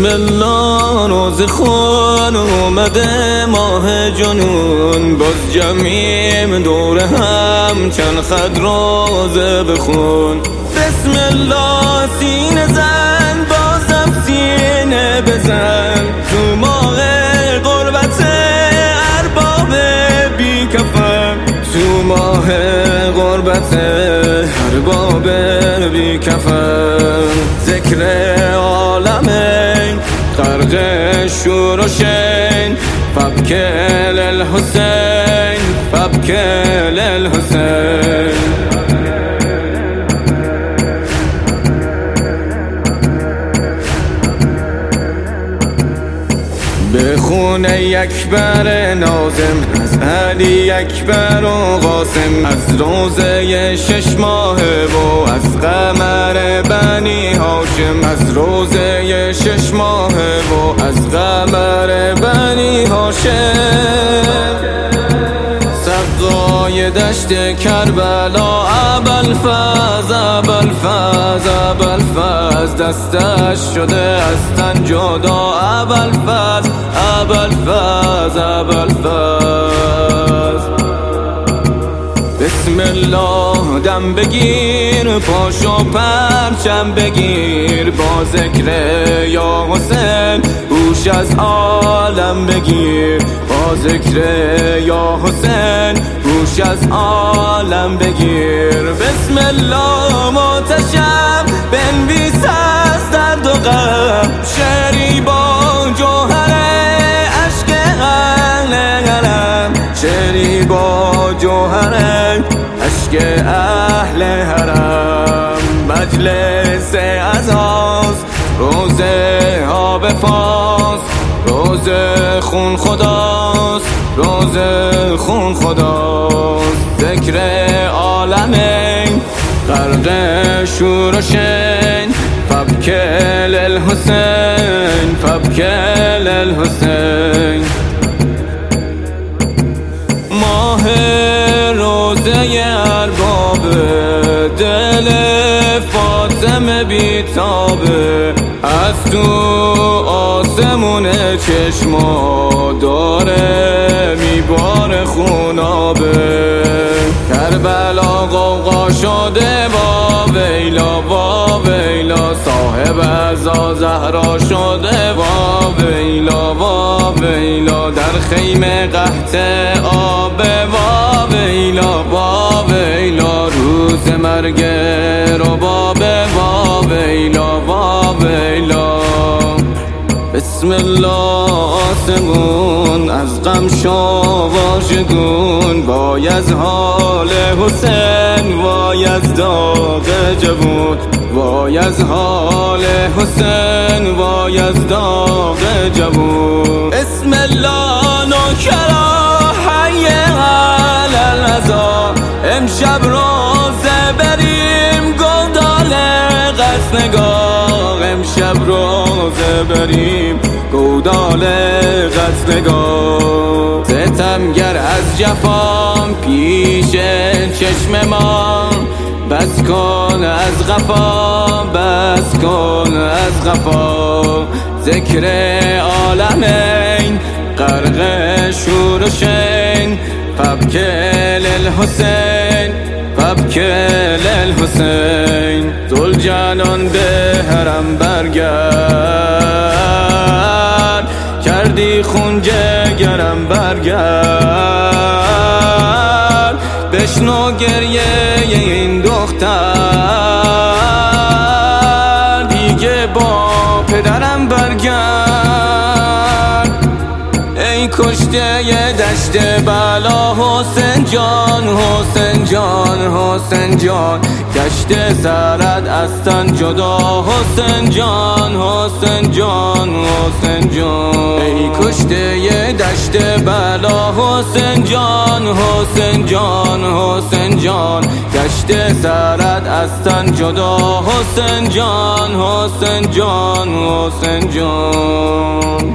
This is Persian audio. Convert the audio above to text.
بسم الله روز خون اومده ماه جنون، باز جمعیم دور هم چند خط روزه بخون. بسم الله سینه زن بازم سینه بزن، تو ماه غربت ارباب بی کفن، تو ماه غربت ارباب بی کفن. ذکر عالمین غرق شور و شین، فبکل الحسین فبکل الحسین. به خونه اکبر ناظم از علی اکبر و قاسم، از روزه 6 ماهه و از قمر بنی هاشم، از روزه 6 ماهه و از قمر بنی هاشم. سقای دشت کربلا ابوالفضل ابوالفضل ابوالفضل، دستش شده از تن جدا ابوالفضل ابوالفضل ابوالفضل. بسم الله دم بگیر پاشو پرچم بگیر، با ذکر یا حسین هوش از عالم بگیر، با ذکر یا حسین هوش از عالم بگیر. بسم الله محتشم بنویس از درد و غم، شعری با جوهر عشق اهل حرم، شعری با جوهر عشق اهل حرم. مجلس عزاست روزه آب فاس، روزه خون خداست روزه خون خداست. ذکر عالمین غرق شور و شین، فبکل الحسین فبکل الحسین. ماه روزه ارباب دل فاطمه بیتابه، از تو آسمون چشما داره میباره خونابه. کربلا غوغا شده با ویلا با ویلا، صاحب عزا زهرا شده با ویلا با ویلا. در خیمه قحط آب با ویلا با ویلا، روز مرگ رباب با ویلا با ویلا. بسم الله آسمون از غم شو واژگون، وای از حال حسین وای از داغ جوون، وای از حال حسین وای از داغ جوون. بسم الله نوکرا حی علی العزا، امشب روزه بریم گودال قصنگاه، امشب روزه بریم گودال قصنگاه. ستمگر از جفام پیش چشم ما، بس کن از غفا بس کن از غفا. ذکر عالمین غرق شور و شین، فبکل الحسین فبکل الحسین. ذوالجلال به حرم برگرد، کردی خون جگرم برگرد. بشنو گریه این دختر، دیگه با پدرم برگرد. ای کشته ی دشت بلا حسین جان حسین جان حسین جان، گشته سرت از تن جدا حسین جان حسین جان حسین جان. ای کشته ی دشت بلا حسین جان حسین جان حسین جان، گشته سرت از تن جدا حسین جان حسین جان حسین جان.